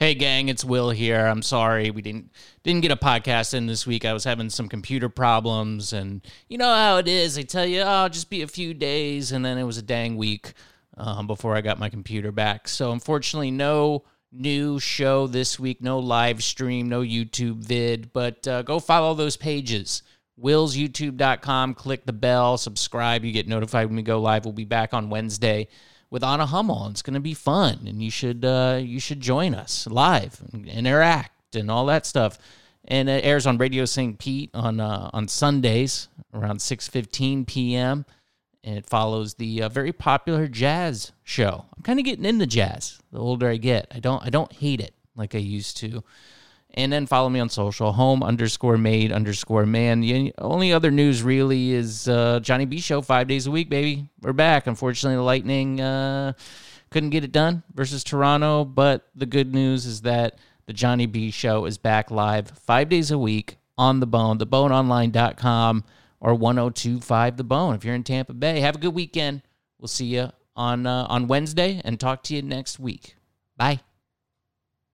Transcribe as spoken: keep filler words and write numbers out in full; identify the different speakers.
Speaker 1: Hey gang, it's Will here. I'm sorry we didn't didn't get a podcast in this week. I was having some computer problems, and you know how it is. They tell you, oh, just be a few days, and then it was a dang week um, before I got my computer back. So unfortunately, no new show this week, no live stream, no YouTube vid, but uh, go follow those pages. wills youtube dot com, click the bell, subscribe. You get notified when we go live. We'll be back on Wednesday with Anna Hummel. It's going to be fun, and you should uh, you should join us live and interact and all that stuff. And it airs on Radio Saint Pete on uh, on Sundays around six fifteen p.m. And it follows the uh, very popular jazz show. I'm kind of getting into jazz the older I get. I don't I don't hate it like I used to. And then follow me on social, home underscore made underscore man. The only other news really is uh, Johnny B Show five days a week, baby. We're back. Unfortunately, the Lightning uh, couldn't get it done versus Toronto. But the good news is that the Johnny B Show is back live five days a week on The Bone, the bone online dot com or one oh two point five The Bone. If you're in Tampa Bay, have a good weekend. We'll see you on, uh, on Wednesday and talk to you next week. Bye.